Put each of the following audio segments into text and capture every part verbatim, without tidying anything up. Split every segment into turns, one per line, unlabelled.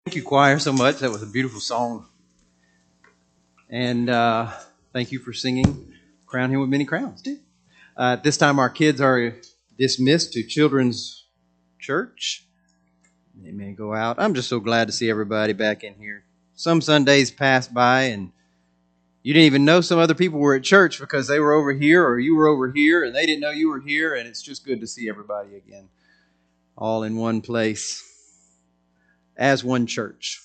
Thank you, choir, so much. That was a beautiful song. And uh, thank you for singing Crown Him with Many Crowns, too. Uh, at this time, our kids are dismissed to Children's Church. They may go out. I'm just so glad to see everybody back in here. Some Sundays passed by, and you didn't even know some other people were at church because they were over here or you were over here, and they didn't know you were here, and it's just good to see everybody again, all in one place, as one church.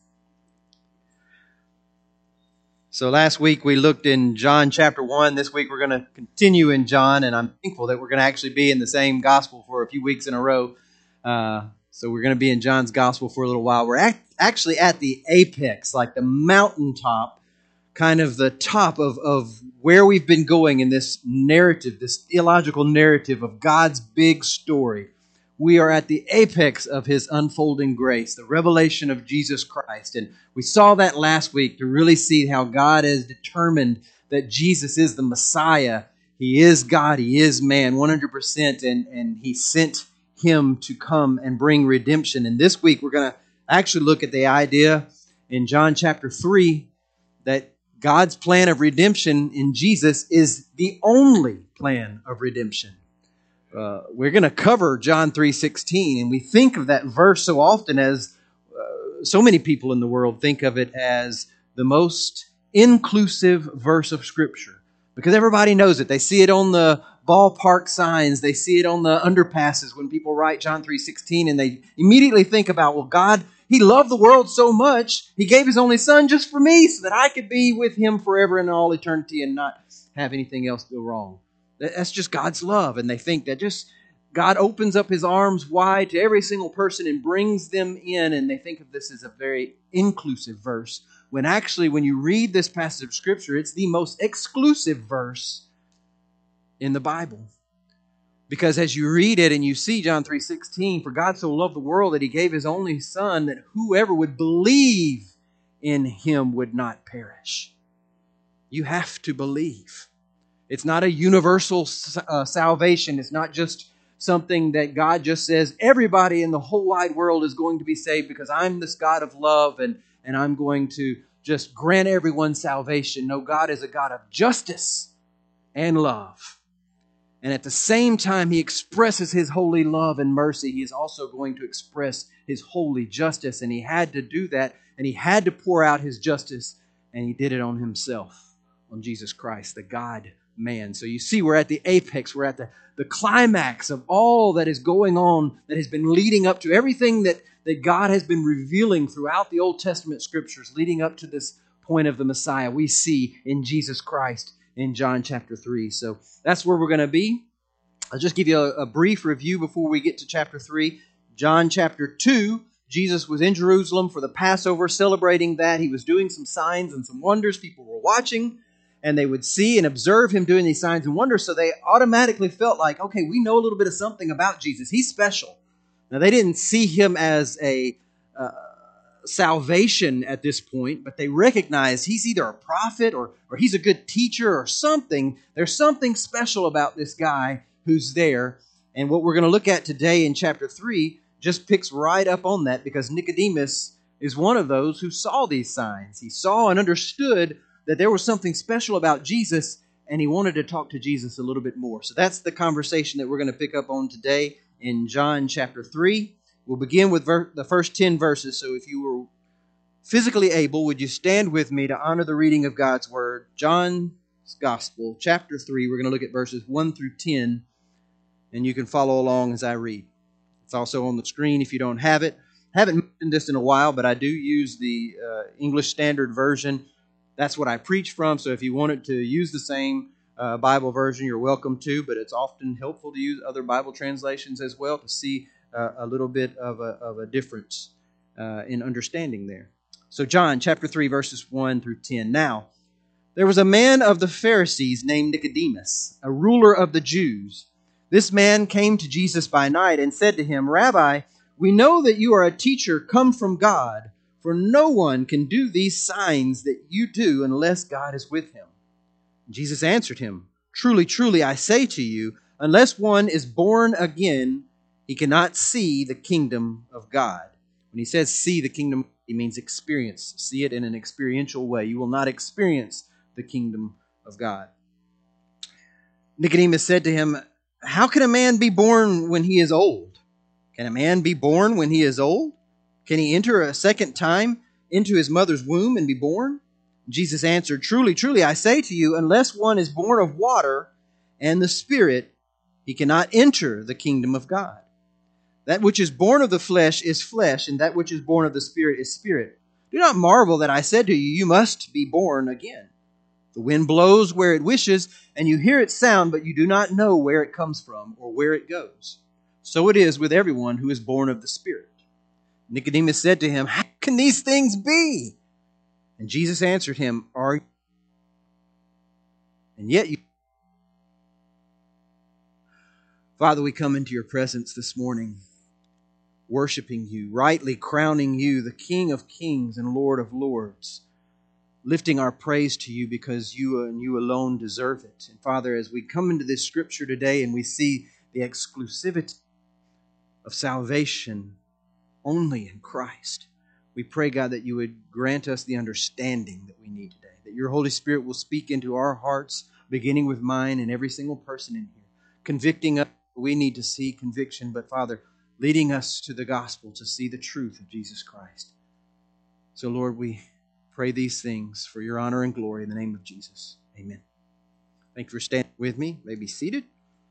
So last week we looked in John chapter one. This week we're going to continue in John, and I'm thankful that we're going to actually be in the same gospel for a few weeks in a row. Uh, so we're going to be in John's gospel for a little while. We're act- actually at the apex, like the mountaintop, kind of the top of, of where we've been going in this narrative, this theological narrative of God's big story. We are at the apex of His unfolding grace, the revelation of Jesus Christ. And we saw that last week to really see how God has determined that Jesus is the Messiah. He is God, He is man, one hundred percent, and, and He sent Him to come and bring redemption. And this week we're going to actually look at the idea in John chapter three that God's plan of redemption in Jesus is the only plan of redemption. Uh, we're going to cover John three sixteen, and we think of that verse so often as uh, so many people in the world think of it as the most inclusive verse of Scripture because everybody knows it. They see it on the ballpark signs. They see it on the underpasses when people write John three sixteen, and they immediately think about, well, God, He loved the world so much, He gave His only Son just for me so that I could be with Him forever and all eternity and not have anything else go wrong. That's just God's love. And they think that just God opens up His arms wide to every single person and brings them in. And they think of this as a very inclusive verse. When actually, when you read this passage of Scripture, it's the most exclusive verse in the Bible. Because as you read it and you see John three sixteen, for God so loved the world that He gave His only Son, that whoever would believe in Him would not perish. You have to believe. It's not a universal uh, salvation. It's not just something that God just says, everybody in the whole wide world is going to be saved because I'm this God of love and, and I'm going to just grant everyone salvation. No, God is a God of justice and love. And at the same time He expresses His holy love and mercy, He is also going to express His holy justice. And He had to do that, and He had to pour out His justice, and He did it on Himself, on Jesus Christ, the God man. So you see, we're at the apex, we're at the, the climax of all that is going on, that has been leading up to everything that, that God has been revealing throughout the Old Testament Scriptures, leading up to this point of the Messiah we see in Jesus Christ in John chapter three. So that's where we're going to be. I'll just give you a, a brief review before we get to chapter three. John chapter two, Jesus was in Jerusalem for the Passover, celebrating that. He was doing some signs and some wonders. People were watching, and they would see and observe Him doing these signs and wonders, so they automatically felt like, okay, we know a little bit of something about Jesus. He's special. Now, they didn't see Him as a uh, salvation at this point, but they recognized He's either a prophet or, or He's a good teacher or something. There's something special about this guy who's there. And what we're going to look at today in chapter three just picks right up on that, because Nicodemus is one of those who saw these signs. He saw and understood that there was something special about Jesus, and he wanted to talk to Jesus a little bit more. So that's the conversation that we're going to pick up on today in John chapter three. We'll begin with ver- the first ten verses. So if you were physically able, would you stand with me to honor the reading of God's Word? John's Gospel, chapter three. We're going to look at verses one through ten, and you can follow along as I read. It's also on the screen if you don't have it. I haven't mentioned this in a while, but I do use the uh, English Standard Version. That's what I preach from, so if you wanted to use the same uh, Bible version, you're welcome to, but it's often helpful to use other Bible translations as well to see uh, a little bit of a, of a difference uh, in understanding there. So John chapter three, verses one through ten. Now, there was a man of the Pharisees named Nicodemus, a ruler of the Jews. This man came to Jesus by night and said to Him, Rabbi, we know that you are a teacher come from God, for no one can do these signs that you do unless God is with him. Jesus answered him, Truly, truly, I say to you, unless one is born again, he cannot see the kingdom of God. When he says see the kingdom, he means experience. See it in an experiential way. You will not experience the kingdom of God. Nicodemus said to him, how can a man be born when he is old? Can a man be born when he is old? Can he enter a second time into his mother's womb and be born? Jesus answered, truly, truly, I say to you, unless one is born of water and the Spirit, he cannot enter the kingdom of God. That which is born of the flesh is flesh, and that which is born of the Spirit is spirit. Do not marvel that I said to you, you must be born again. The wind blows where it wishes, and you hear its sound, but you do not know where it comes from or where it goes. So it is with everyone who is born of the Spirit. Nicodemus said to him, how can these things be? And Jesus answered him, are you? And yet you... Father, we come into your presence this morning, worshiping you, rightly crowning you, the King of kings and Lord of lords, lifting our praise to you because you and you alone deserve it. And Father, as we come into this scripture today and we see the exclusivity of salvation only in Christ, we pray, God, that you would grant us the understanding that we need today, that your Holy Spirit will speak into our hearts, beginning with mine and every single person in here, convicting us. We need to see conviction, but Father, leading us to the gospel to see the truth of Jesus Christ. So, Lord, we pray these things for your honor and glory in the name of Jesus. Amen. Thank you for standing with me. You may be seated.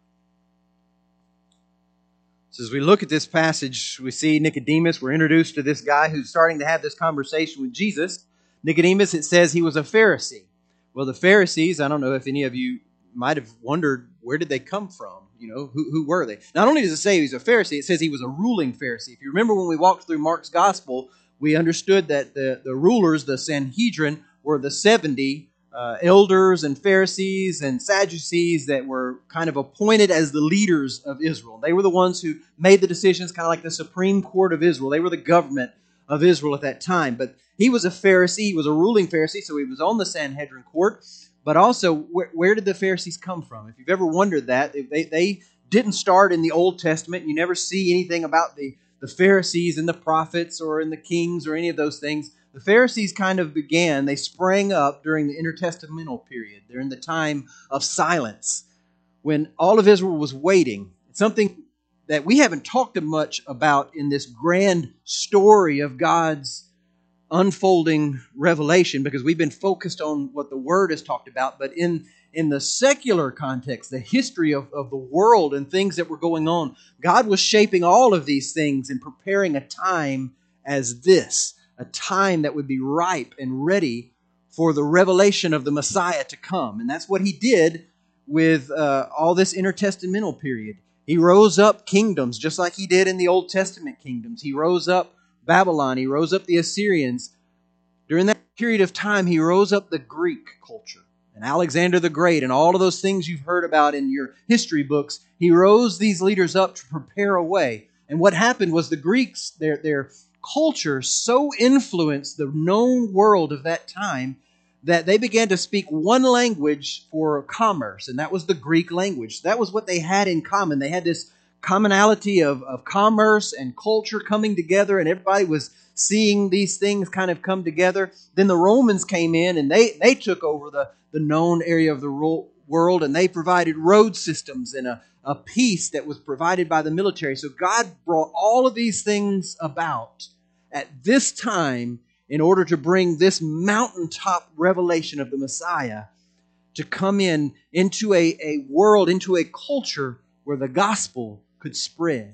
So as we look at this passage, we see Nicodemus. We're introduced to this guy who's starting to have this conversation with Jesus. Nicodemus, it says he was a Pharisee. Well, the Pharisees, I don't know if any of you might have wondered, where did they come from? You know, who, who were they? Not only does it say he was a Pharisee, it says he was a ruling Pharisee. If you remember when we walked through Mark's gospel, we understood that the, the rulers, the Sanhedrin, were the seventy uh, elders and Pharisees and Sadducees that were kind of appointed as the leaders of Israel. They were the ones who made the decisions, kind of like the Supreme Court of Israel. They were the government of Israel at that time. But he was a Pharisee. He was a ruling Pharisee, so he was on the Sanhedrin court. But also, where, where did the Pharisees come from? If you've ever wondered that, they, they didn't start in the Old Testament. You never see anything about the, the Pharisees and the prophets or in the kings or any of those things. The Pharisees kind of began, they sprang up during the intertestamental period, during the time of silence, when all of Israel was waiting. It's something that we haven't talked much about in this grand story of God's unfolding revelation, because we've been focused on what the Word has talked about. But in, in the secular context, the history of, of the world and things that were going on, God was shaping all of these things and preparing a time as this, a time that would be ripe and ready for the revelation of the Messiah to come. And that's what He did with uh, all this intertestamental period. He rose up kingdoms, just like He did in the Old Testament kingdoms. He rose up Babylon. He rose up the Assyrians. During that period of time, He rose up the Greek culture. And Alexander the Great and all of those things you've heard about in your history books, He rose these leaders up to prepare a way. And what happened was the Greeks, their, their culture so influenced the known world of that time that they began to speak one language for commerce, and that was the Greek language. That was what they had in common. They had this commonality of, of commerce and culture coming together, and everybody was seeing these things kind of come together. Then the Romans came in, and they, they took over the, the known area of the ro- world, and they provided road systems and a, a peace that was provided by the military. So God brought all of these things about at this time in order to bring this mountaintop revelation of the Messiah to come in into a, a world, into a culture where the gospel could spread.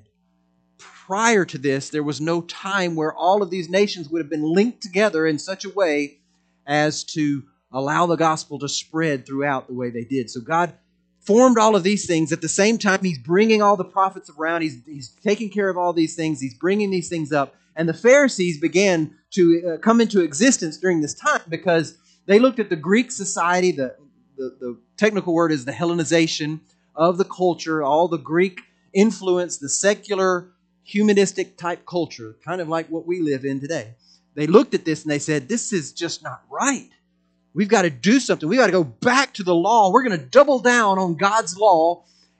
Prior to this, there was no time where all of these nations would have been linked together in such a way as to allow the gospel to spread throughout the way they did. So God formed all of these things. At the same time, He's bringing all the prophets around. He's, he's taking care of all these things. He's bringing these things up. And the Pharisees began to uh, come into existence during this time because they looked at the Greek society. The, the, the technical word is the Hellenization of the culture, all the Greek influence, the secular, humanistic type culture, kind of like what we live in today. They looked at this and they said, this is just not right. We've got to do something. We've got to go back to the law. We're going to double down on God's law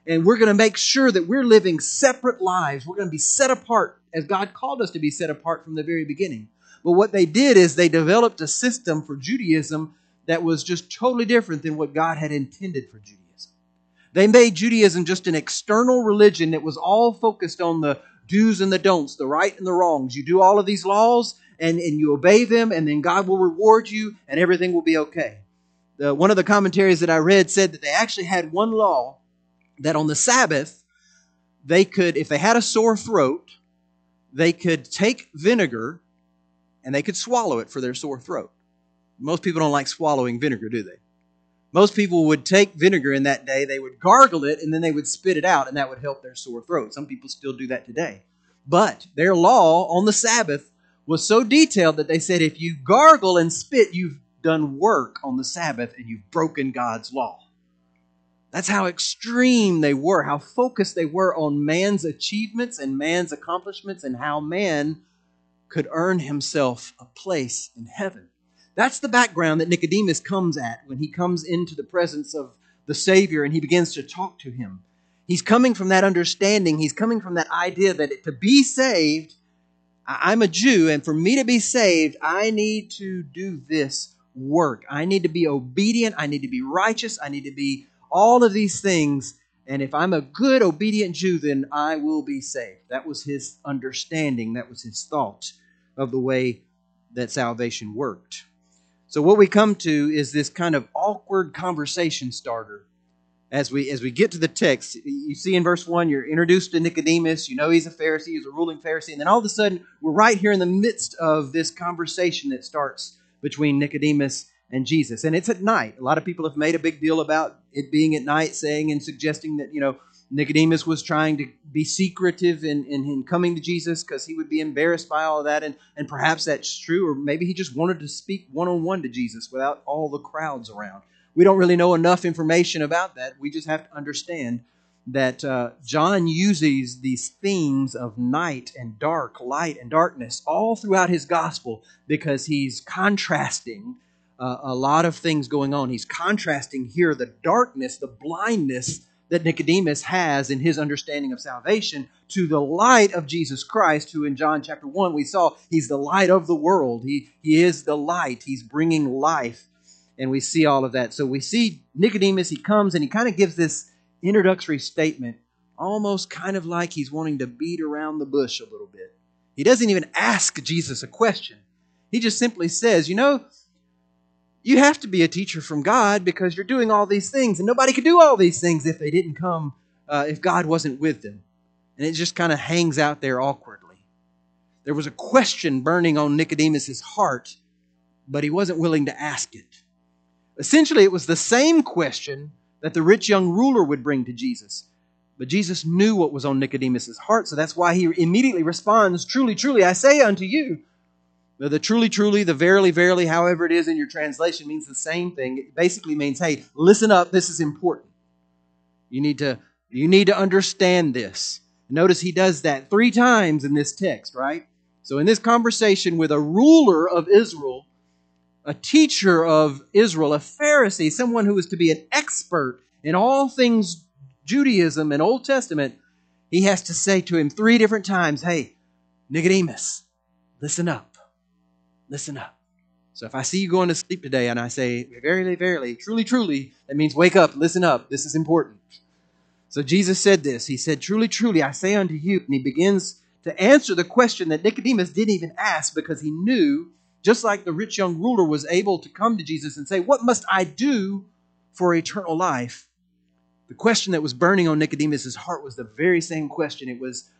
and we're going to make sure that we're living separate lives. We're going to be set apart as God called us to be set apart from the very beginning. But what they did is they developed a system for Judaism that was just totally different than what God had intended for Judaism. They made Judaism just an external religion that was all focused on the do's and the don'ts, the right and the wrongs. You do all of these laws and, and you obey them, and then God will reward you and everything will be okay. The, one of the commentaries that I read said that they actually had one law that on the Sabbath, they could, if they had a sore throat, they could take vinegar and they could swallow it for their sore throat. Most people don't like swallowing vinegar, do they? Most people would take vinegar in that day, they would gargle it, and then they would spit it out, and that would help their sore throat. Some people still do that today. But their law on the Sabbath was so detailed that they said if you gargle and spit, you've done work on the Sabbath and you've broken God's law. That's how extreme they were, how focused they were on man's achievements and man's accomplishments and how man could earn himself a place in heaven. That's the background that Nicodemus comes at when he comes into the presence of the Savior and he begins to talk to him. He's coming from that understanding. He's coming from that idea that to be saved, I'm a Jew, and for me to be saved, I need to do this work. I need to be obedient. I need to be righteous. I need to be all of these things. And if I'm a good, obedient Jew, then I will be saved. That was his understanding. That was his thought of the way that salvation worked. So what we come to is this kind of awkward conversation starter. As we as we get to the text, you see in verse one, you're introduced to Nicodemus. You know he's a Pharisee, he's a ruling Pharisee. And then all of a sudden, we're right here in the midst of this conversation that starts between Nicodemus and Jesus. And it's at night. A lot of people have made a big deal about it being at night, saying and suggesting that, you know, Nicodemus was trying to be secretive in, in, in coming to Jesus because he would be embarrassed by all of that. And, and perhaps that's true. Or maybe he just wanted to speak one-on-one to Jesus without all the crowds around. We don't really know enough information about that. We just have to understand that uh, John uses these themes of night and dark, light and darkness all throughout his gospel because he's contrasting uh, a lot of things going on. He's contrasting here the darkness, the blindness that Nicodemus has in his understanding of salvation to the light of Jesus Christ, who in John chapter one we saw he's the light of the world. He, he is the light. He's bringing life. And we see all of that. So we see Nicodemus, he comes and he kind of gives this introductory statement, almost kind of like he's wanting to beat around the bush a little bit. He doesn't even ask Jesus a question. He just simply says, you know, you have to be a teacher from God because you're doing all these things. And nobody could do all these things if they didn't come, uh, if God wasn't with them. And it just kind of hangs out there awkwardly. There was a question burning on Nicodemus' heart, but he wasn't willing to ask it. Essentially, it was the same question that the rich young ruler would bring to Jesus. But Jesus knew what was on Nicodemus' heart, so that's why he immediately responds, truly, truly, I say unto you. The truly, truly, the verily, verily, however it is in your translation means the same thing. It basically means, hey, listen up, this is important. You need to, you need to understand this. Notice he does that three times in this text, right? So in this conversation with a ruler of Israel, a teacher of Israel, a Pharisee, someone who was to be an expert in all things Judaism and Old Testament, he has to say to him three different times, hey, Nicodemus, listen up, listen up. So if I see you going to sleep today and I say, verily, verily, truly, truly, that means wake up, listen up, this is important. So Jesus said this, he said, truly, truly, I say unto you, and he begins to answer the question that Nicodemus didn't even ask because he knew, just like the rich young ruler was able to come to Jesus and say, what must I do for eternal life? The question that was burning on Nicodemus' heart was the very same question. It was,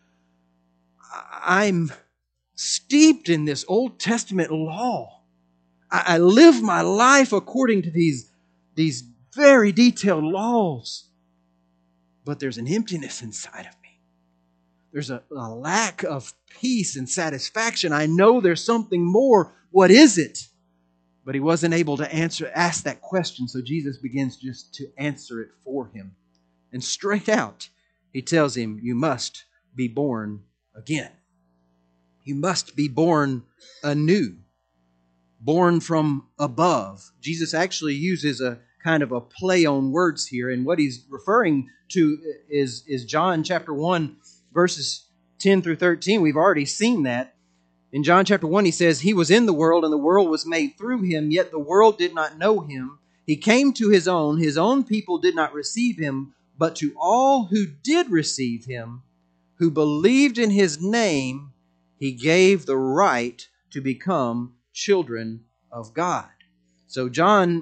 I'm steeped in this Old Testament law. I live my life according to these, these very detailed laws. But there's an emptiness inside of me. There's a, a lack of peace and satisfaction. I know there's something more. What is it? But he wasn't able to answer, ask that question, so Jesus begins just to answer it for him. And straight out, he tells him, you must be born again. You must be born anew. Born from above. Jesus actually uses a kind of a play on words here. And what he's referring to is, is John chapter one, verses ten through thirteen. We've already seen that. In John chapter one, he says, He was in the world, and the world was made through him, yet the world did not know him. He came to his own. His own people did not receive him, but to all who did receive him, who believed in his name, he gave the right to become children of God. So John,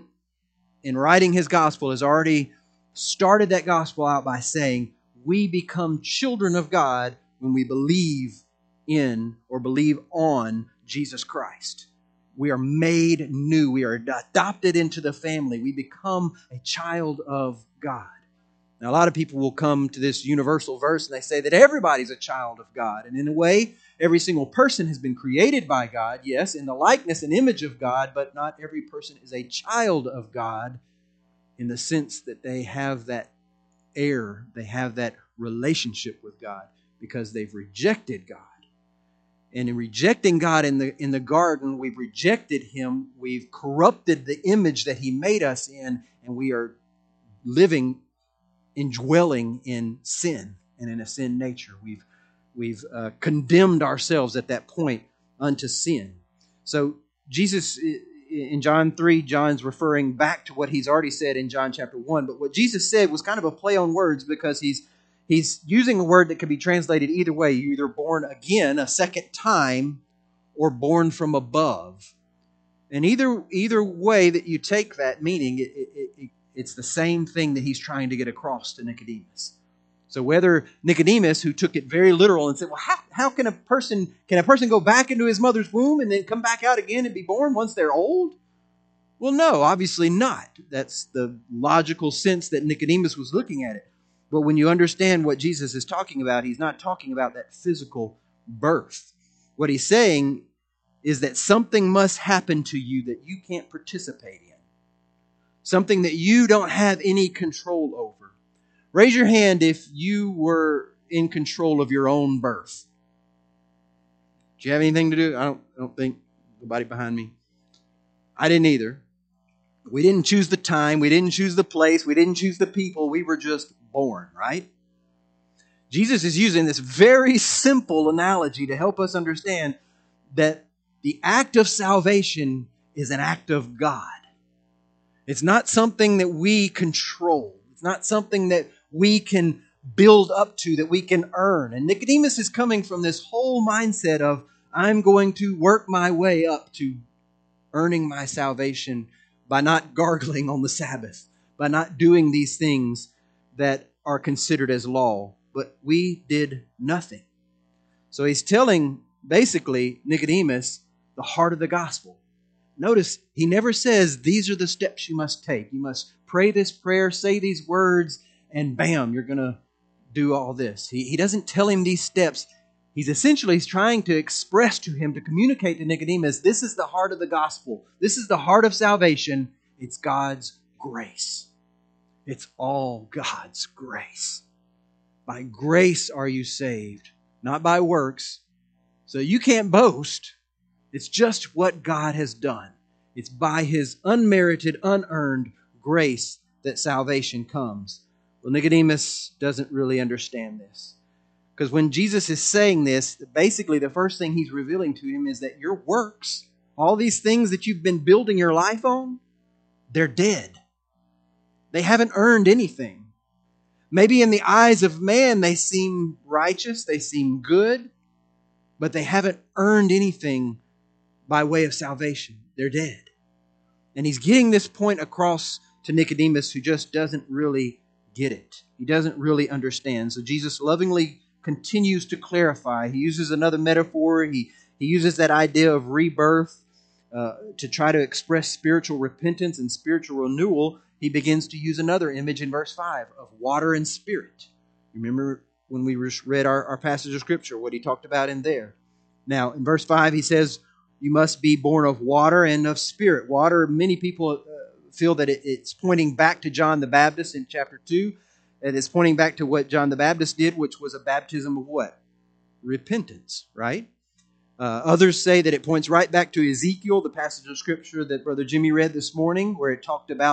in writing his gospel, has already started that gospel out by saying, we become children of God when we believe in or believe on Jesus Christ. We are made new. We are adopted into the family. We become a child of God. Now, a lot of people will come to this universal verse and they say that everybody's a child of God. And in a way, every single person has been created by God, yes, in the likeness and image of God, but not every person is a child of God in the sense that they have that heir, they have that relationship with God because they've rejected God. And in rejecting God in the in the garden, we've rejected Him, we've corrupted the image that He made us in, and we are living, indwelling in sin and in a sin nature. We've we've uh, condemned ourselves at that point unto sin. So Jesus, in John three, John's referring back to what he's already said in John chapter one. But what Jesus said was kind of a play on words because he's he's using a word that can be translated either way. You're either born again a second time or born from above. And either either way that you take that meaning, it, it, it, it's the same thing that he's trying to get across to Nicodemus. So whether Nicodemus, who took it very literal and said, well, how, how can a person can a person go back into his mother's womb and then come back out again and be born once they're old? Well, no, obviously not. That's the logical sense that Nicodemus was looking at it. But when you understand what Jesus is talking about, he's not talking about that physical birth. What he's saying is that something must happen to you that you can't participate in. Something that you don't have any control over. Raise your hand if you were in control of your own birth. Do you have anything to do? I don't, I don't think nobody behind me. I didn't either. We didn't choose the time. We didn't choose the place. We didn't choose the people. We were just born, right? Jesus is using this very simple analogy to help us understand that the act of salvation is an act of God. It's not something that we control. It's not something that we can build up to, that we can earn. And Nicodemus is coming from this whole mindset of, I'm going to work my way up to earning my salvation by not gargling on the Sabbath, by not doing these things that are considered as law. But we did nothing. So he's telling, basically, Nicodemus, the heart of the gospel. Notice, he never says, these are the steps you must take. You must pray this prayer, say these words, and bam, you're going to do all this. He, he doesn't tell him these steps. He's essentially trying to express to him, to communicate to Nicodemus, this is the heart of the gospel. This is the heart of salvation. It's God's grace. It's all God's grace. By grace are you saved, not by works. So you can't boast. It's just what God has done. It's by His unmerited, unearned grace that salvation comes. Well, Nicodemus doesn't really understand this. Because when Jesus is saying this, basically the first thing He's revealing to him is that your works, all these things that you've been building your life on, they're dead. They haven't earned anything. Maybe in the eyes of man they seem righteous, they seem good, but they haven't earned anything by way of salvation. They're dead. And He's getting this point across to Nicodemus, who just doesn't really get it. He doesn't really understand. So Jesus lovingly continues to clarify. He uses another metaphor. He, he uses that idea of rebirth uh, to try to express spiritual repentance and spiritual renewal. He begins to use another image in verse five of water and spirit. Remember when we read our, our passage of Scripture, what he talked about in there. Now, in verse five, he says, you must be born of water and of spirit. Water, many people uh, feel that it, it's pointing back to John the Baptist in chapter two. And it's pointing back to what John the Baptist did, which was a baptism of what? Repentance, right? Uh, others say that it points right back to Ezekiel, the passage of Scripture that Brother Jimmy read this morning, where it talked about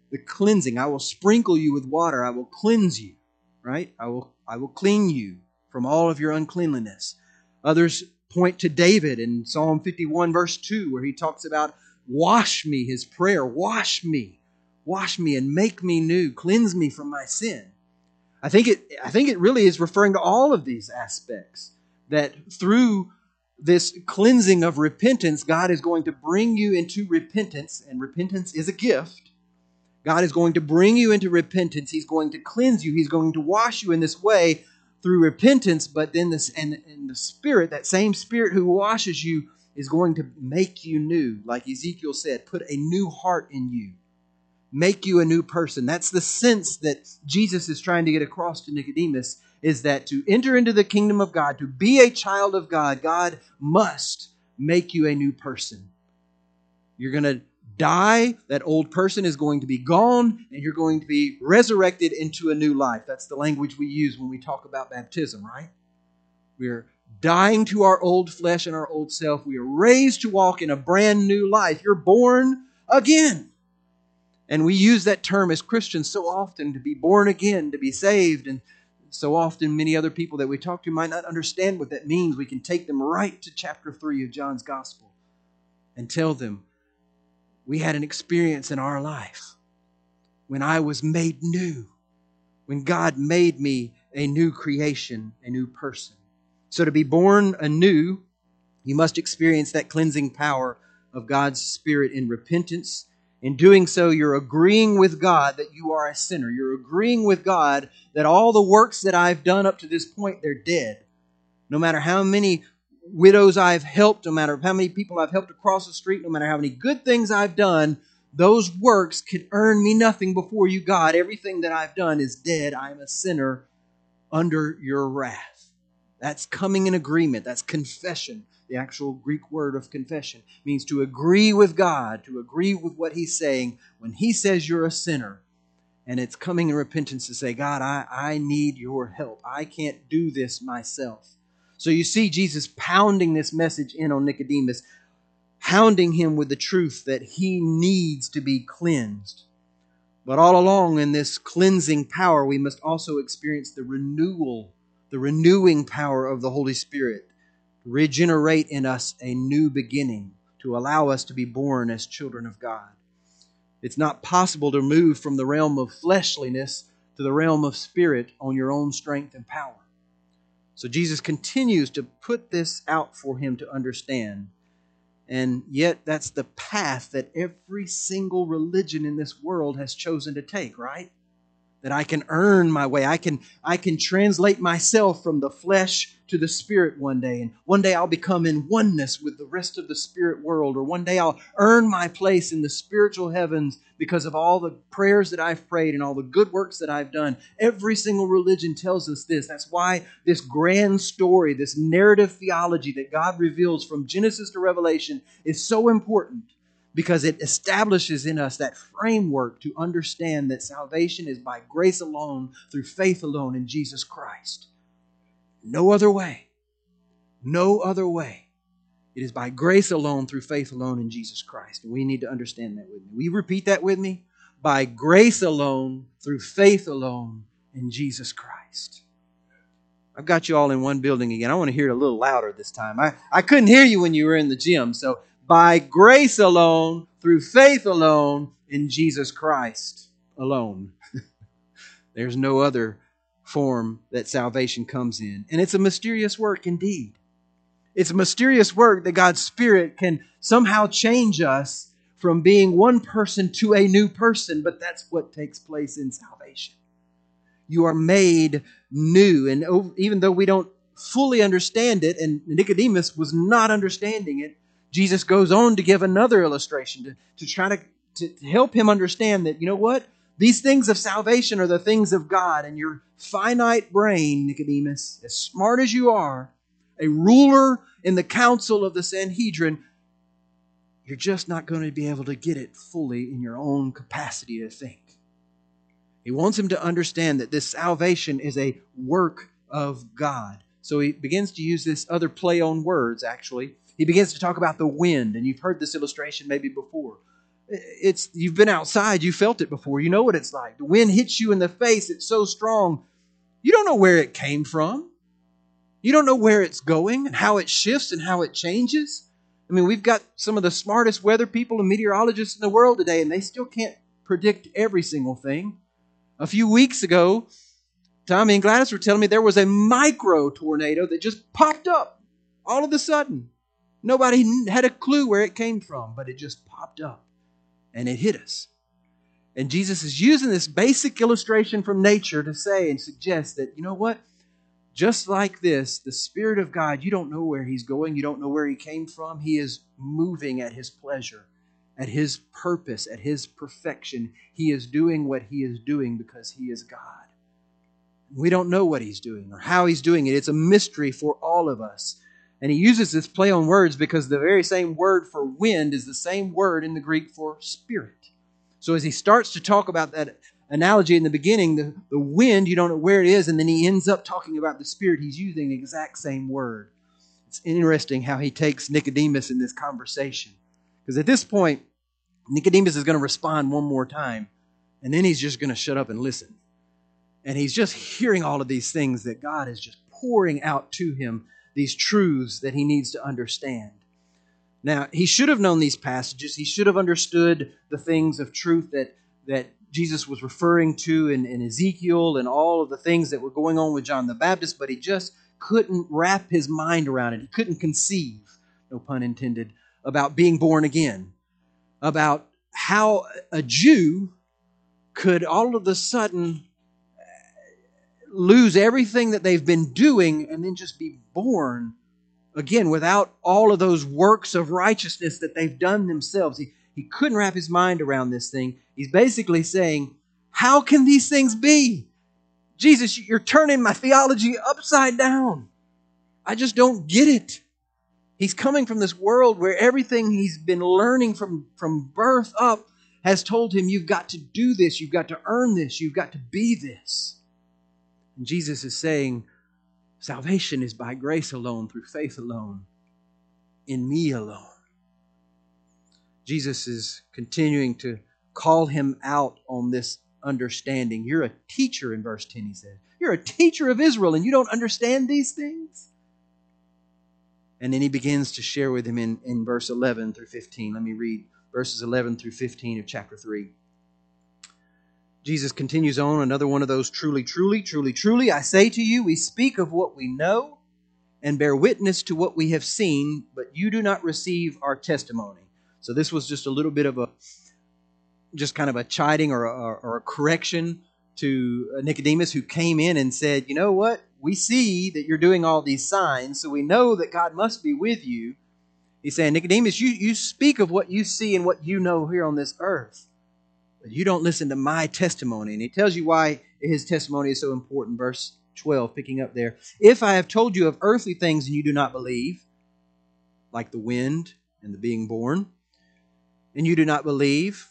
The cleansing. I will sprinkle you with water. I will cleanse you. Right? I will, I will clean you from all of your uncleanliness. Others point to David in Psalm fifty-one verse two, where he talks about wash me, his prayer, wash me, wash me and make me new, cleanse me from my sin. I think it, I think it really is referring to all of these aspects, that through this cleansing of repentance, God is going to bring you into repentance, and repentance is a gift. God is going to bring you into repentance. He's going to cleanse you. He's going to wash you in this way through repentance, but then this and, and the Spirit, that same Spirit who washes you, is going to make you new. Like Ezekiel said, put a new heart in you. Make you a new person. That's the sense that Jesus is trying to get across to Nicodemus, is that to enter into the kingdom of God, to be a child of God, God must make you a new person. You're going to die, that old person is going to be gone, and you're going to be resurrected into a new life. That's the language we use when we talk about baptism, right? We're dying to our old flesh and our old self. We are raised to walk in a brand new life. You're born again. And we use that term as Christians so often, to be born again, to be saved. And so often many other people that we talk to might not understand what that means. We can take them right to chapter three of John's Gospel and tell them, we had an experience in our life when I was made new, when God made me a new creation, a new person. So to be born anew, you must experience that cleansing power of God's Spirit in repentance. In doing so, you're agreeing with God that you are a sinner. You're agreeing with God that all the works that I've done up to this point, they're dead. No matter how many widows I've helped, no matter how many people I've helped across the street, no matter how many good things I've done, those works can earn me nothing before you, God. Everything that I've done is dead. I am a sinner under your wrath. That's coming in agreement. That's confession. The actual Greek word of confession means to agree with God, to agree with what He's saying when He says you're a sinner. And it's coming in repentance to say, God, I, I need your help. I can't do this myself. So you see Jesus pounding this message in on Nicodemus, hounding him with the truth that he needs to be cleansed. But all along in this cleansing power, we must also experience the renewal, the renewing power of the Holy Spirit, to regenerate in us a new beginning, to allow us to be born as children of God. It's not possible to move from the realm of fleshliness to the realm of spirit on your own strength and power. So Jesus continues to put this out for him to understand. And yet that's the path that every single religion in this world has chosen to take, right? That I can earn my way. I can, I can translate myself from the flesh to the spirit one day. And one day I'll become in oneness with the rest of the spirit world. Or one day I'll earn my place in the spiritual heavens because of all the prayers that I've prayed and all the good works that I've done. Every single religion tells us this. That's why this grand story, this narrative theology that God reveals from Genesis to Revelation is so important. Because it establishes in us that framework to understand that salvation is by grace alone, through faith alone in Jesus Christ. No other way. No other way. It is by grace alone, through faith alone in Jesus Christ. And we need to understand that with me. Will you repeat that with me? By grace alone, through faith alone in Jesus Christ. I've got you all in one building again. I want to hear it a little louder this time. I, I couldn't hear you when you were in the gym, so by grace alone, through faith alone, in Jesus Christ alone. There's no other form that salvation comes in. And it's a mysterious work indeed. It's a mysterious work that God's Spirit can somehow change us from being one person to a new person, but that's what takes place in salvation. You are made new. And even though we don't fully understand it, and Nicodemus was not understanding it, Jesus goes on to give another illustration to, to try to, to help him understand that, you know what? These things of salvation are the things of God. And your finite brain, Nicodemus, as smart as you are, a ruler in the council of the Sanhedrin, you're just not going to be able to get it fully in your own capacity to think. He wants him to understand that this salvation is a work of God. So he begins to use this other play on words, actually. He begins to talk about the wind, and you've heard this illustration maybe before. It's you've been outside, you felt it before. You know what it's like. The wind hits you in the face. It's so strong. You don't know where it came from. You don't know where it's going and how it shifts and how it changes. I mean, we've got some of the smartest weather people and meteorologists in the world today, and they still can't predict every single thing. A few weeks ago, Tommy and Gladys were telling me there was a micro tornado that just popped up all of a sudden. Nobody had a clue where it came from, but it just popped up and it hit us. And Jesus is using this basic illustration from nature to say and suggest that, you know what? Just like this, the Spirit of God, you don't know where He's going. You don't know where He came from. He is moving at His pleasure, at His purpose, at His perfection. He is doing what He is doing because He is God. We don't know what He's doing or how He's doing it. It's a mystery for all of us. And He uses this play on words because the very same word for wind is the same word in the Greek for spirit. So as He starts to talk about that analogy in the beginning, the, the wind, you don't know where it is, and then He ends up talking about the Spirit. He's using the exact same word. It's interesting how He takes Nicodemus in this conversation. Because at this point, Nicodemus is going to respond one more time, and then he's just going to shut up and listen. And he's just hearing all of these things that God is just pouring out to him, these truths that he needs to understand. Now, he should have known these passages. He should have understood the things of truth that, that Jesus was referring to in, in Ezekiel and all of the things that were going on with John the Baptist, but he just couldn't wrap his mind around it. He couldn't conceive, no pun intended, about being born again, about how a Jew could all of a sudden lose everything that they've been doing and then just be born again without all of those works of righteousness that they've done themselves. He, he couldn't wrap his mind around this thing. He's basically saying, how can these things be? Jesus, you're turning my theology upside down. I just don't get it. He's coming from this world where everything he's been learning from, from birth up has told him, you've got to do this, you've got to earn this, you've got to be this. And Jesus is saying, salvation is by grace alone, through faith alone, in me alone. Jesus is continuing to call him out on this understanding. You're a teacher, in verse ten he said. You're a teacher of Israel and you don't understand these things? And then he begins to share with him in, in verse eleven through fifteen. Let me read verses eleven through fifteen of chapter three. Jesus continues on, another one of those truly, truly, truly, truly, I say to you, we speak of what we know and bear witness to what we have seen, but you do not receive our testimony. So this was just a little bit of a, just kind of a chiding or a, or a correction to Nicodemus, who came in and said, you know what? We see that you're doing all these signs, so we know that God must be with you. He's saying, Nicodemus, you, you speak of what you see and what you know here on this earth, but you don't listen to my testimony. And he tells you why his testimony is so important. Verse twelve, picking up there. If I have told you of earthly things and you do not believe, like the wind and the being born, and you do not believe,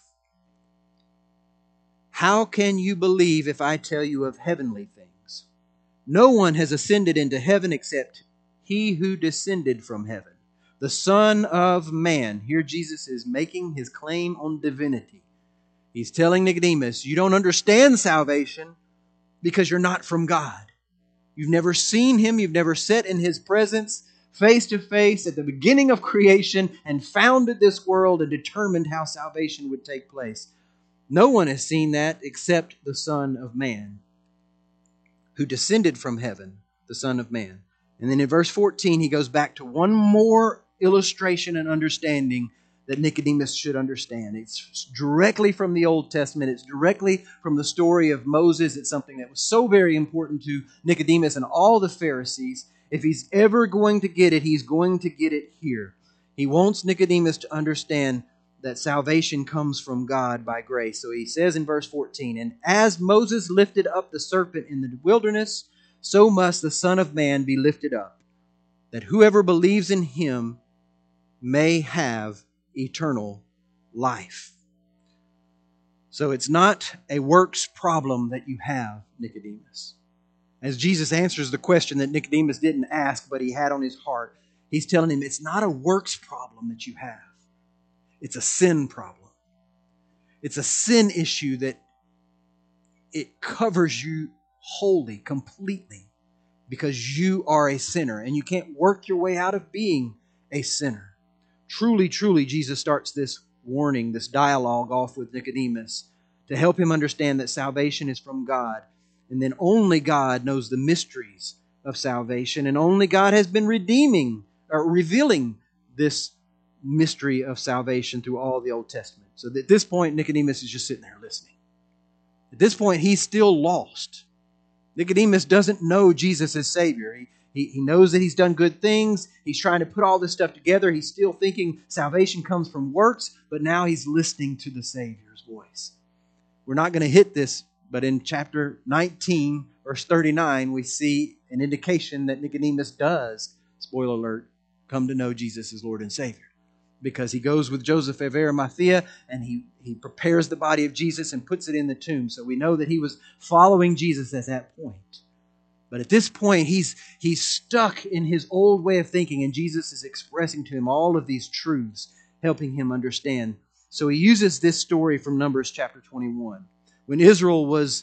how can you believe if I tell you of heavenly things? No one has ascended into heaven except he who descended from heaven, the Son of Man. Here Jesus is making his claim on divinity. He's telling Nicodemus, you don't understand salvation because you're not from God. You've never seen Him. You've never sat in His presence face to face at the beginning of creation and founded this world and determined how salvation would take place. No one has seen that except the Son of Man, who descended from heaven, the Son of Man. And then in verse fourteen, he goes back to one more illustration and understanding that Nicodemus should understand. It's directly from the Old Testament. It's directly from the story of Moses. It's something that was so very important to Nicodemus and all the Pharisees. If he's ever going to get it, he's going to get it here. He wants Nicodemus to understand that salvation comes from God by grace. So he says in verse fourteen, and as Moses lifted up the serpent in the wilderness, so must the Son of Man be lifted up, that whoever believes in Him may have eternal life. So it's not a works problem that you have, Nicodemus. As Jesus answers the question that Nicodemus didn't ask, but he had on his heart, he's telling him it's not a works problem that you have. It's a sin problem. It's a sin issue that it covers you wholly, completely, because you are a sinner and you can't work your way out of being a sinner. Truly, truly, Jesus starts this warning, this dialogue off with Nicodemus to help him understand that salvation is from God. And then only God knows the mysteries of salvation, and only God has been redeeming or revealing this mystery of salvation through all the Old Testament. So at this point, Nicodemus is just sitting there listening. At this point, he's still lost. Nicodemus doesn't know Jesus as Savior. He, he, he knows that he's done good things. He's trying to put all this stuff together. He's still thinking salvation comes from works, but now he's listening to the Savior's voice. We're not going to hit this, but in chapter nineteen, verse thirty-nine, we see an indication that Nicodemus does, spoiler alert, come to know Jesus as Lord and Savior. Because he goes with Joseph of Arimathea and he, he prepares the body of Jesus and puts it in the tomb. So we know that he was following Jesus at that point. But at this point, he's, he's stuck in his old way of thinking, and Jesus is expressing to him all of these truths, helping him understand. So he uses this story from Numbers chapter twenty-one. When Israel was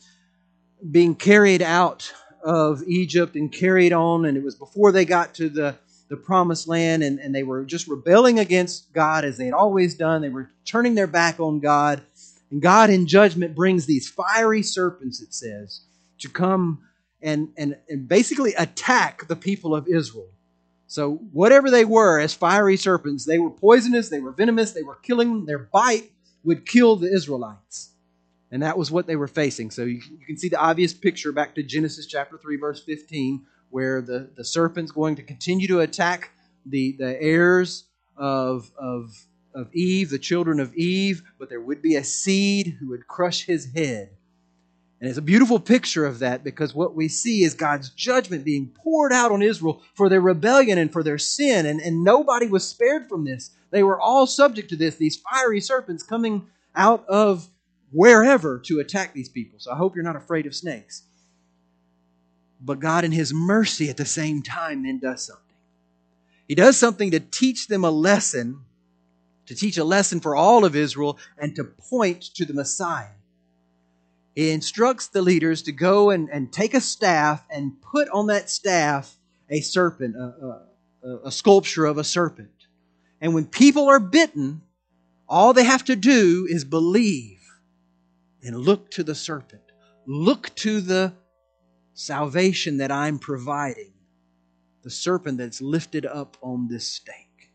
being carried out of Egypt and carried on, and it was before they got to the the promised land, and, and they were just rebelling against God as they had always done. They were turning their back on God. And God in judgment brings these fiery serpents, it says, to come and, and, and basically attack the people of Israel. So whatever they were as fiery serpents, they were poisonous, they were venomous, they were killing them. Their bite would kill the Israelites. And that was what they were facing. So you, you can see the obvious picture back to Genesis chapter three, verse fifteen, where the, the serpent's going to continue to attack the, the heirs of, of, of Eve, the children of Eve, but there would be a seed who would crush his head. And it's a beautiful picture of that, because what we see is God's judgment being poured out on Israel for their rebellion and for their sin, and, and nobody was spared from this. They were all subject to this, these fiery serpents coming out of wherever to attack these people. So I hope you're not afraid of snakes. But God in His mercy at the same time then does something. He does something to teach them a lesson, to teach a lesson for all of Israel and to point to the Messiah. He instructs the leaders to go and, and take a staff and put on that staff a serpent, a, a, a sculpture of a serpent. And when people are bitten, all they have to do is believe and look to the serpent. Look to the salvation that I'm providing, the serpent that's lifted up on this stake.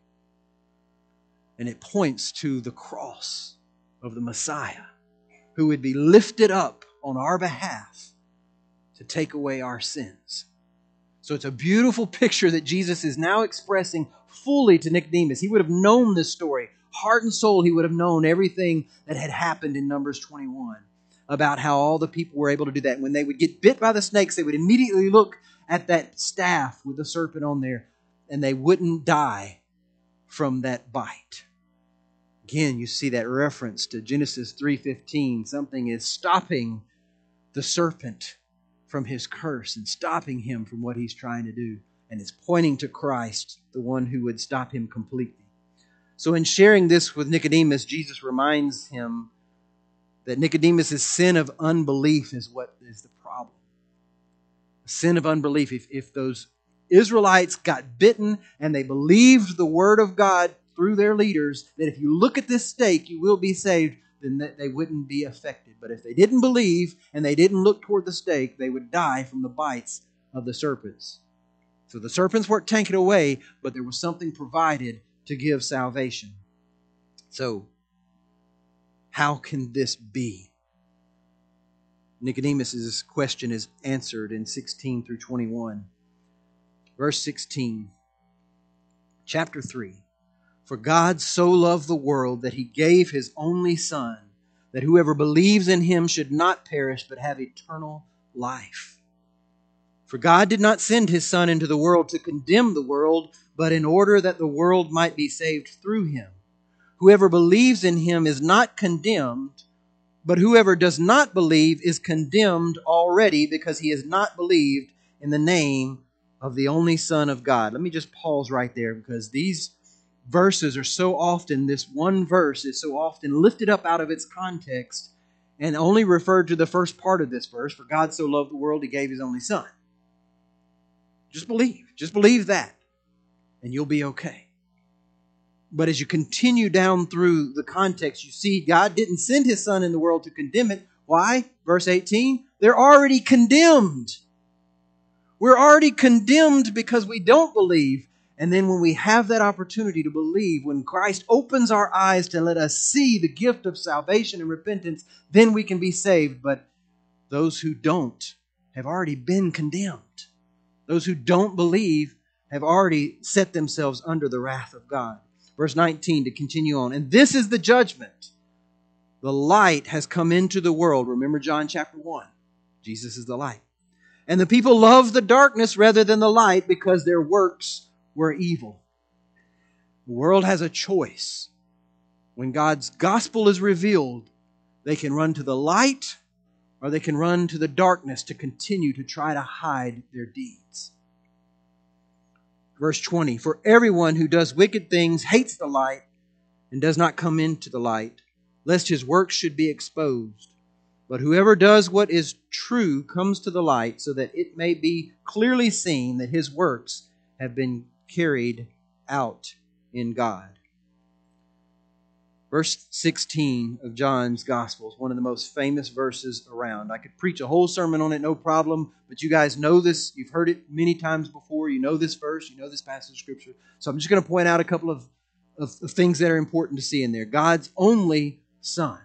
And it points to the cross of the Messiah, who would be lifted up on our behalf to take away our sins. So it's a beautiful picture that Jesus is now expressing fully to Nicodemus. He would have known this story. Heart and soul, he would have known everything that had happened in Numbers twenty-one. About how all the people were able to do that. When they would get bit by the snakes, they would immediately look at that staff with the serpent on there, and they wouldn't die from that bite. Again, you see that reference to Genesis three fifteen. Something is stopping the serpent from his curse and stopping him from what he's trying to do. And it's pointing to Christ, the one who would stop him completely. So in sharing this with Nicodemus, Jesus reminds him that Nicodemus' sin of unbelief is what is the problem. The sin of unbelief. If, if those Israelites got bitten and they believed the word of God through their leaders, that if you look at this stake, you will be saved, then that they wouldn't be affected. But if they didn't believe and they didn't look toward the stake, they would die from the bites of the serpents. So the serpents weren't taken away, but there was something provided to give salvation. So, how can this be? Nicodemus' question is answered in sixteen through twenty-one. Verse sixteen, chapter three. For God so loved the world that He gave His only Son, that whoever believes in Him should not perish but have eternal life. For God did not send His Son into the world to condemn the world, but in order that the world might be saved through Him. Whoever believes in Him is not condemned, but whoever does not believe is condemned already because he has not believed in the name of the only Son of God. Let me just pause right there, because these, verses are so often, this one verse is so often lifted up out of its context and only referred to the first part of this verse, for God so loved the world, He gave His only Son. Just believe. Just believe that, and you'll be okay. But as you continue down through the context, you see God didn't send His Son in the world to condemn it. Why? Verse eighteen, they're already condemned. We're already condemned because we don't believe. And then when we have that opportunity to believe, when Christ opens our eyes to let us see the gift of salvation and repentance, then we can be saved. But those who don't have already been condemned. Those who don't believe have already set themselves under the wrath of God. Verse nineteen to continue on. And this is the judgment. The light has come into the world. Remember John chapter one. Jesus is the light. And the people loved the darkness rather than the light because their works were evil. The world has a choice. When God's gospel is revealed, they can run to the light or they can run to the darkness to continue to try to hide their deeds. Verse twenty, for everyone who does wicked things hates the light and does not come into the light, lest his works should be exposed. But whoever does what is true comes to the light, so that it may be clearly seen that his works have been carried out in God. Verse sixteen of John's Gospel is one of the most famous verses around. I could preach a whole sermon on it, no problem, but you guys know this. You've heard it many times before. You know this verse. You know this passage of Scripture. So I'm just going to point out a couple of, of, of things that are important to see in there. God's only Son.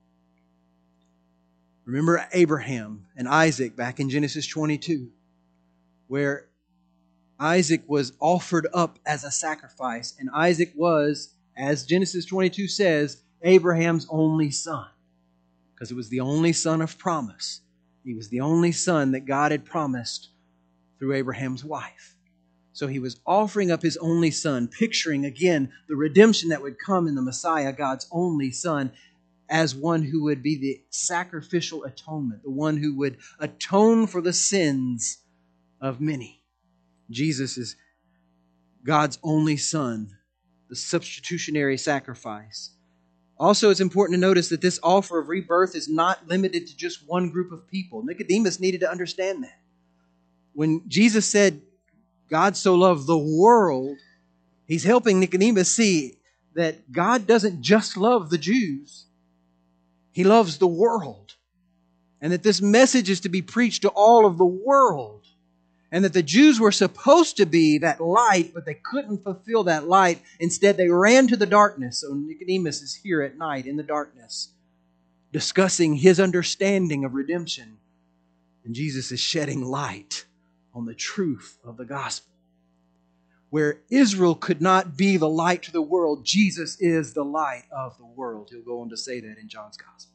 Remember Abraham and Isaac back in Genesis twenty-two, where Isaac was offered up as a sacrifice, and Isaac was, as Genesis twenty-two says, Abraham's only son, because it was the only son of promise. He was the only son that God had promised through Abraham's wife. So he was offering up his only son, picturing again the redemption that would come in the Messiah, God's only son, as one who would be the sacrificial atonement, the one who would atone for the sins of many. Jesus is God's only Son, the substitutionary sacrifice. Also, it's important to notice that this offer of rebirth is not limited to just one group of people. Nicodemus needed to understand that. When Jesus said, God so loved the world, He's helping Nicodemus see that God doesn't just love the Jews. He loves the world. And that this message is to be preached to all of the world. And that the Jews were supposed to be that light, but they couldn't fulfill that light. Instead, they ran to the darkness. So Nicodemus is here at night in the darkness, discussing his understanding of redemption. And Jesus is shedding light on the truth of the gospel. Where Israel could not be the light to the world, Jesus is the light of the world. He'll go on to say that in John's gospel.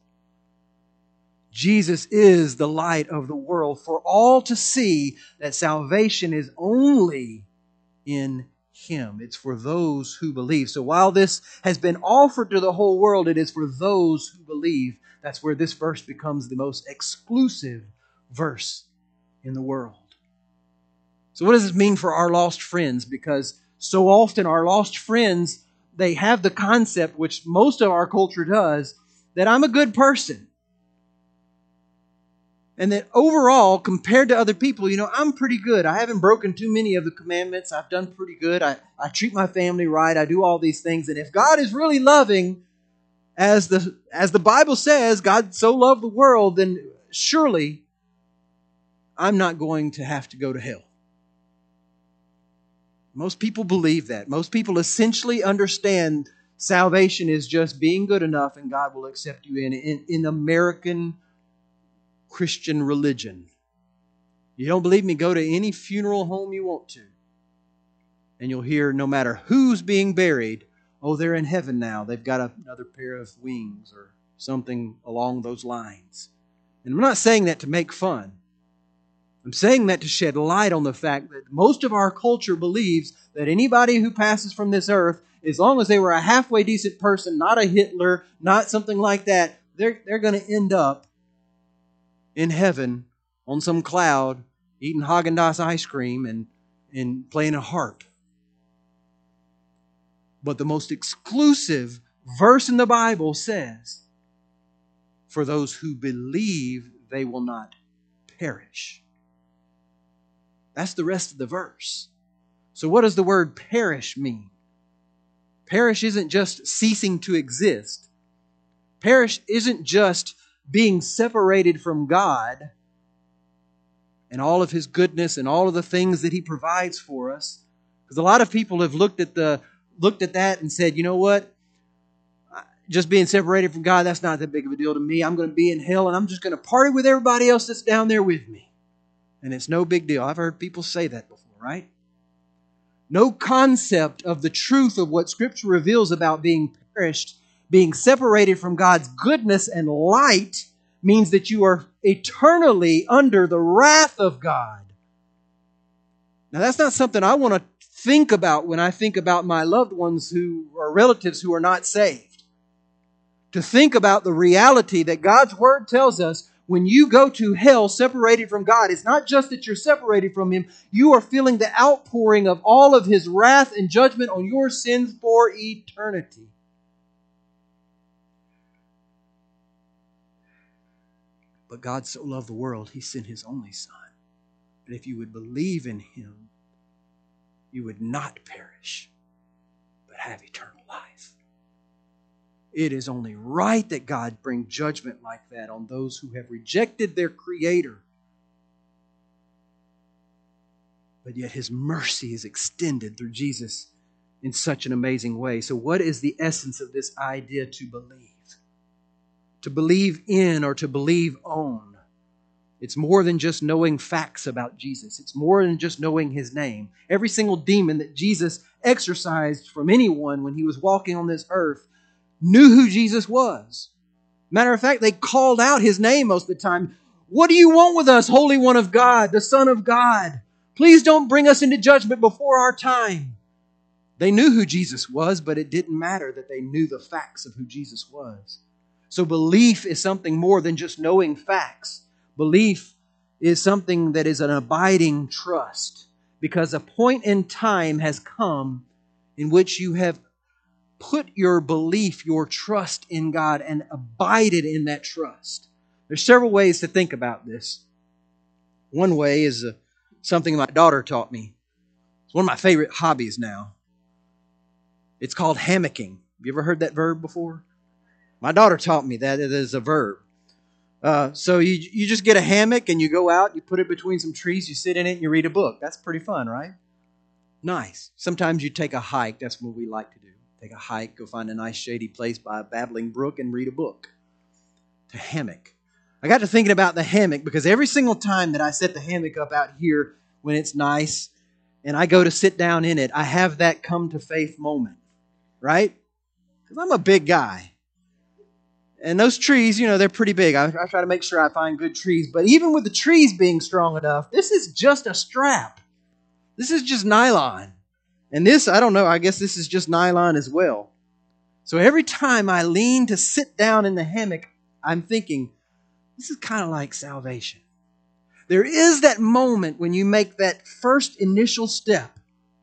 Jesus is the light of the world for all to see that salvation is only in Him. It's for those who believe. So while this has been offered to the whole world, it is for those who believe. That's where this verse becomes the most exclusive verse in the world. So what does this mean for our lost friends? Because so often our lost friends, they have the concept, which most of our culture does, that I'm a good person. And that overall, compared to other people, you know, I'm pretty good. I haven't broken too many of the commandments. I've done pretty good. I, I treat my family right. I do all these things. And if God is really loving, as the as the Bible says, God so loved the world, then surely I'm not going to have to go to hell. Most people believe that. Most people essentially understand salvation is just being good enough and God will accept you in, in, in American Christian religion. You don't believe me? Go to any funeral home you want to. And you'll hear no matter who's being buried, oh, they're in heaven now. They've got another pair of wings or something along those lines. And I'm not saying that to make fun. I'm saying that to shed light on the fact that most of our culture believes that anybody who passes from this earth, as long as they were a halfway decent person, not a Hitler, not something like that, they're, they're going to end up in heaven on some cloud eating Haagen-Dazs ice cream and, and playing a harp. But the most exclusive verse in the Bible says, for those who believe, they will not perish. That's the rest of the verse. So what does the word perish mean? Perish isn't just ceasing to exist. Perish isn't just being separated from God and all of His goodness and all of the things that He provides for us. Because a lot of people have looked at the looked at that and said, you know what? Just being separated from God, that's not that big of a deal to me. I'm going to be in hell and I'm just going to party with everybody else that's down there with me. And it's no big deal. I've heard people say that before, right? No concept of the truth of what Scripture reveals about being perished, being separated from God's goodness and light, means that you are eternally under the wrath of God. Now, that's not something I want to think about when I think about my loved ones who are relatives who are not saved. To think about the reality that God's Word tells us when you go to hell separated from God, it's not just that you're separated from Him, you are feeling the outpouring of all of His wrath and judgment on your sins for eternity. But God so loved the world, He sent His only Son. That if you would believe in Him, you would not perish, but have eternal life. It is only right that God bring judgment like that on those who have rejected their Creator. But yet His mercy is extended through Jesus in such an amazing way. So what is the essence of this idea to believe? To believe in or to believe on. It's more than just knowing facts about Jesus. It's more than just knowing His name. Every single demon that Jesus exorcised from anyone when He was walking on this earth knew who Jesus was. Matter of fact, they called out His name most of the time. What do you want with us, Holy One of God, the Son of God? Please don't bring us into judgment before our time. They knew who Jesus was, but it didn't matter that they knew the facts of who Jesus was. So belief is something more than just knowing facts. Belief is something that is an abiding trust, because a point in time has come in which you have put your belief, your trust in God and abided in that trust. There's several ways to think about this. One way is uh, something my daughter taught me. It's one of my favorite hobbies now. It's called hammocking. Have you ever heard that verb before? My daughter taught me that it is a verb. Uh, so you you just get a hammock and you go out, you put it between some trees, you sit in it and you read a book. That's pretty fun, right? Nice. Sometimes you take a hike. That's what we like to do. Take a hike, go find a nice shady place by a babbling brook and read a book. To hammock. I got to thinking about the hammock because every single time that I set the hammock up out here when it's nice and I go to sit down in it, I have that come to faith moment, right? Because I'm a big guy. And those trees, you know, they're pretty big. I, I try to make sure I find good trees. But even with the trees being strong enough, this is just a strap. This is just nylon. And this, I don't know, I guess this is just nylon as well. So every time I lean to sit down in the hammock, I'm thinking, this is kind of like salvation. There is that moment when you make that first initial step,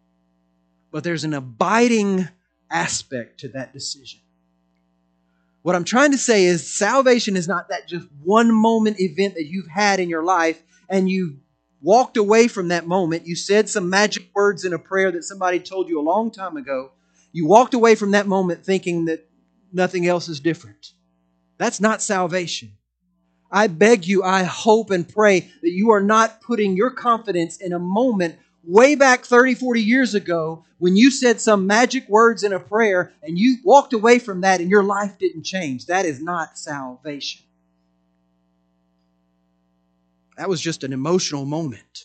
but there's an abiding aspect to that decision. What I'm trying to say is salvation is not that just one moment event that you've had in your life and you walked away from that moment. You said some magic words in a prayer that somebody told you a long time ago. You walked away from that moment thinking that nothing else is different. That's not salvation. I beg you, I hope and pray that you are not putting your confidence in a moment way back thirty, forty years ago when you said some magic words in a prayer and you walked away from that and your life didn't change. That is not salvation. That was just an emotional moment.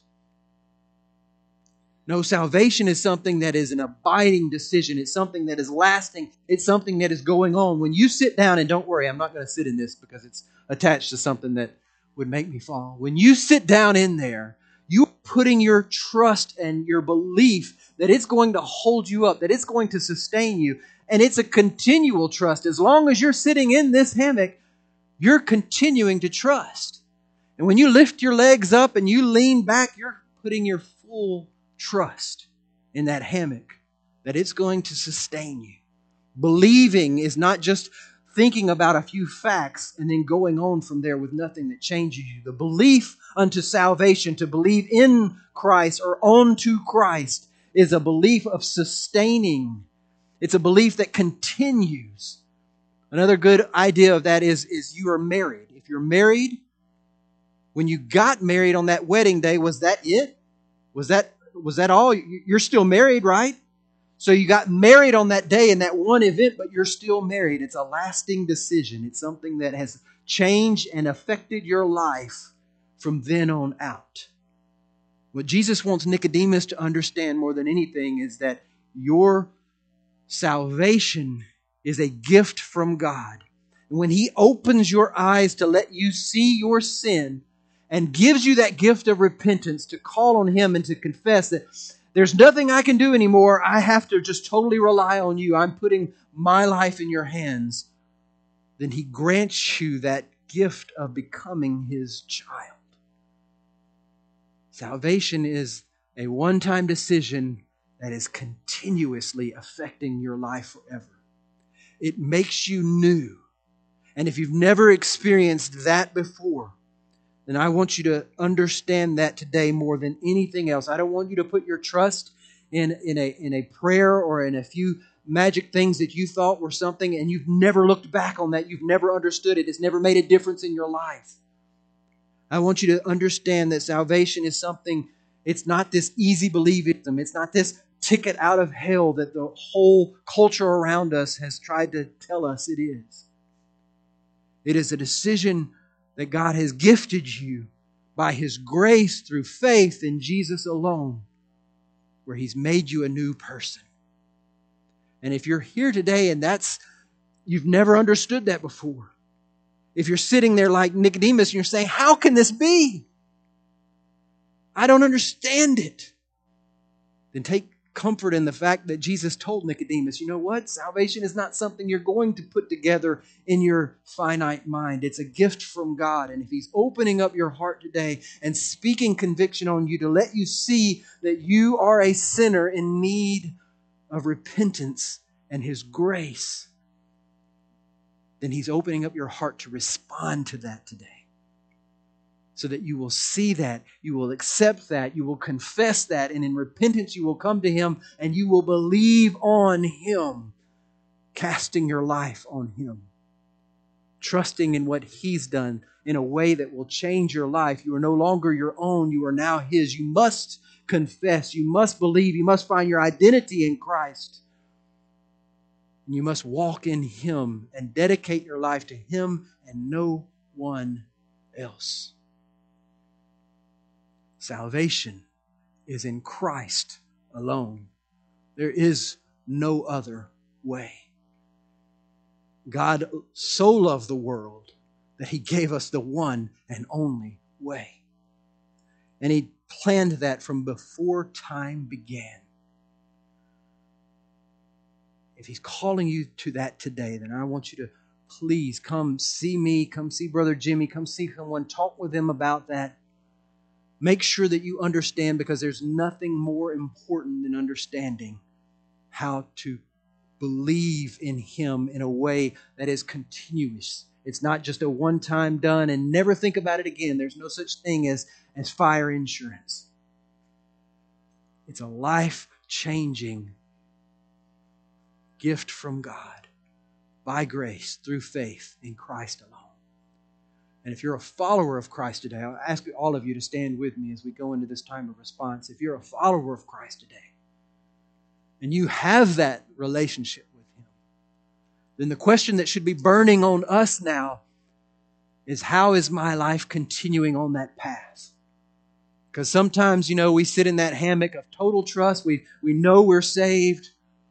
No, salvation is something that is an abiding decision. It's something that is lasting. It's something that is going on. When you sit down, and don't worry, I'm not going to sit in this because it's attached to something that would make me fall. When you sit down in there, you're putting your trust and your belief that it's going to hold you up, that it's going to sustain you. And it's a continual trust. As long as you're sitting in this hammock, you're continuing to trust. And when you lift your legs up and you lean back, you're putting your full trust in that hammock that it's going to sustain you. Believing is not just thinking about a few facts and then going on from there with nothing that changes you. The belief unto salvation, to believe in Christ or onto Christ, is a belief of sustaining. It's a belief that continues. Another good idea of that is, is you are married. If you're married, when you got married on that wedding day, was that it? Was that, was that all? You're still married, right? So you got married on that day in that one event, but you're still married. It's a lasting decision. It's something that has changed and affected your life from then on out. What Jesus wants Nicodemus to understand more than anything is that your salvation is a gift from God. And when He opens your eyes to let you see your sin and gives you that gift of repentance to call on Him and to confess that there's nothing I can do anymore. I have to just totally rely on You. I'm putting my life in Your hands. Then He grants you that gift of becoming His child. Salvation is a one-time decision that is continuously affecting your life forever. It makes you new. And if you've never experienced that before, then I want you to understand that today more than anything else. I don't want you to put your trust in, in, a, in a prayer or in a few magic things that you thought were something and you've never looked back on that. You've never understood it. It's never made a difference in your life. I want you to understand that salvation is something, it's not this easy believism. It's not this ticket out of hell that the whole culture around us has tried to tell us it is. It is a decision that God has gifted you by His grace through faith in Jesus alone, where He's made you a new person. And if you're here today and that's, you've never understood that before, if you're sitting there like Nicodemus and you're saying, how can this be? I don't understand it. Then take comfort in the fact that Jesus told Nicodemus, you know what? Salvation is not something you're going to put together in your finite mind. It's a gift from God. And if He's opening up your heart today and speaking conviction on you to let you see that you are a sinner in need of repentance and His grace, then He's opening up your heart to respond to that today. So that you will see that, you will accept that, you will confess that, and in repentance you will come to Him and you will believe on Him, casting your life on Him, trusting in what He's done in a way that will change your life. You are no longer your own, you are now His. You must confess, you must believe, you must find your identity in Christ. And you must walk in Him and dedicate your life to Him and no one else. Salvation is in Christ alone. There is no other way. God so loved the world that He gave us the one and only way. And He planned that from before time began. If He's calling you to that today, then I want you to please come see me, come see Brother Jimmy, come see someone, talk with them about that. Make sure that you understand, because there's nothing more important than understanding how to believe in Him in a way that is continuous. It's not just a one-time done and never think about it again. There's no such thing as, as fire insurance. It's a life-changing gift from God by grace through faith in Christ alone. And if you're a follower of Christ today, I'll ask all of you to stand with me as we go into this time of response. If you're a follower of Christ today, and you have that relationship with Him, then the question that should be burning on us now is, how is my life continuing on that path? Because sometimes, you know, we sit in that hammock of total trust. We, we know we're saved.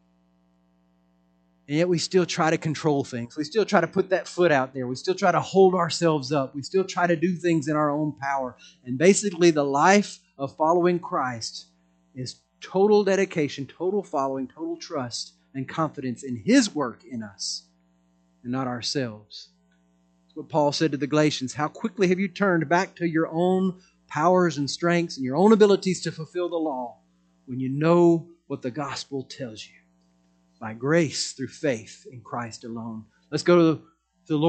And yet we still try to control things. We still try to put that foot out there. We still try to hold ourselves up. We still try to do things in our own power. And basically the life of following Christ is total dedication, total following, total trust and confidence in His work in us and not ourselves. That's what Paul said to the Galatians. How quickly have you turned back to your own powers and strengths and your own abilities to fulfill the law when you know what the gospel tells you? by grace through faith in Christ alone. Let's go to